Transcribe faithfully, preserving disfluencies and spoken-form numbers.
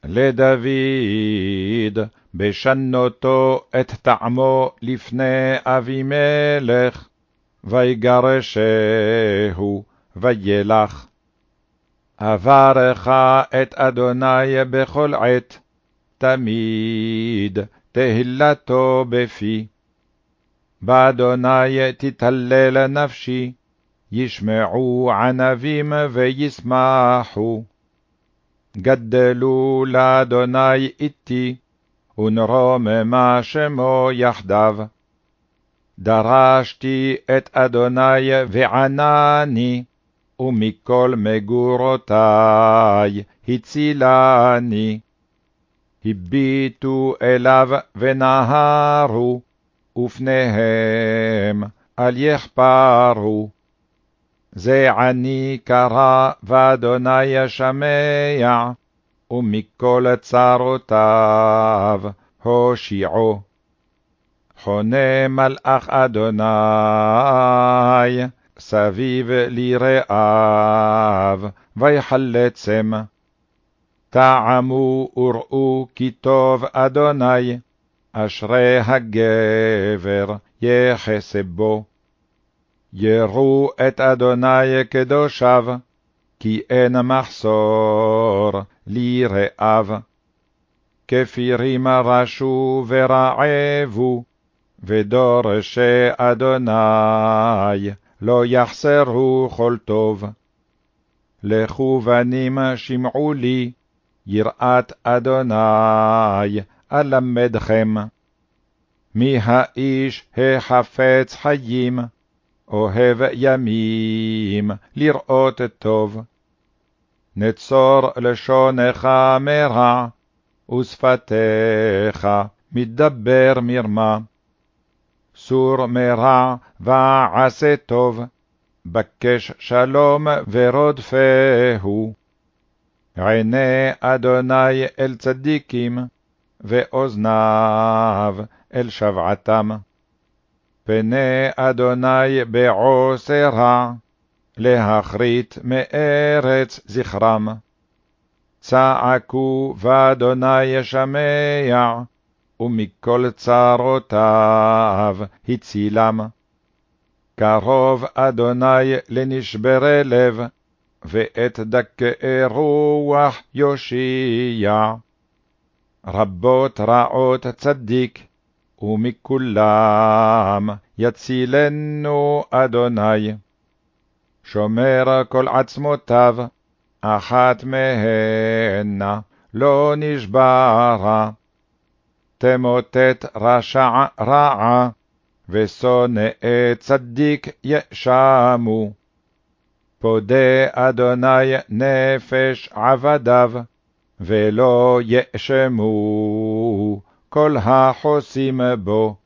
לדוד בשנותו את טעמו לפני אבימלך, ויגרשהו וילך. אברך את אדוני בכל עת, תמיד תהילתו בפי. באדוני תתהלל נפשי, ישמעו ענבים וישמחו. גדלו לאדוני איתי, ונרוממה שמו יחדיו. דרשתי את אדוני וענני, ומכל מגורותי הצילני. הביטו אליו ונהרו, ופניהם אל יחפרו. זה עני קרא ואדוני ישמע, ומכל צרותיו הושיעו. חונה מלאך אדוני סביב ליראיו, ויחלצם. טעמו וראו כי טוב אדוני, אשרי הגבר יחסה בו. יראו את אדוני קדושיו, כי אין מחסור ליראיו. כפירים רשו ורעבו, ודורשי אדוני לא יחסרו כל טוב. לכו בנים שמעו לי, יראת אדוני אלמדכם. מי האיש החפץ חיים, אוהב ימים לראות טוב. נצור לשונך מרע, ושפתיך מדבר מרמה. סור מרע ועשה טוב, בקש שלום ורודפהו. עיני אדוני אל צדיקים, ואוזניו אל שבעתם. פני אדוני בעושה רע, להכרית מארץ זכרם. צעקו ואדוני ישמע, ומכל צרותיו הצילם. קרוב אדוני לנשברי לב, ואת דכאי רוח יושיע. רבות רעות צדיק, ומכולם יצילנו אדוני. שומר כל עצמותיו, אחת מהנה לא נשברה. תמוטט רשע רעה, ושונאי צדיק ישמו. פודה אדוני נפש עבדיו, ולא יאשמו כל החוסים בו.